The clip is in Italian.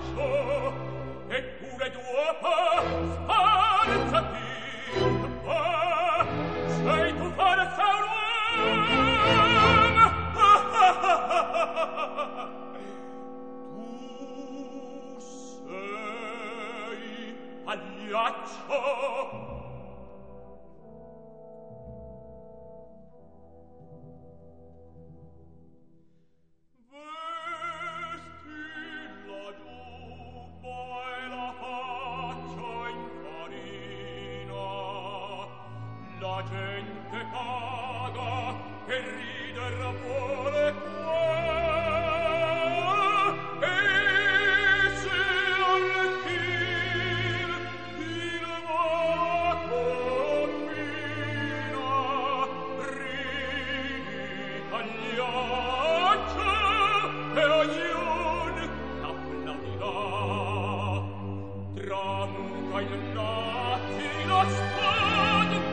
pagliaccio, eppure d'uopo sforzati. Ah, sei tu forza un uomo? Tu sei pagliaccio. La gente paga e rider vuole qua, e se al fil il vaco fina ridi pagliaccio e ognun t'applaudirà. Tramuta il nati la spada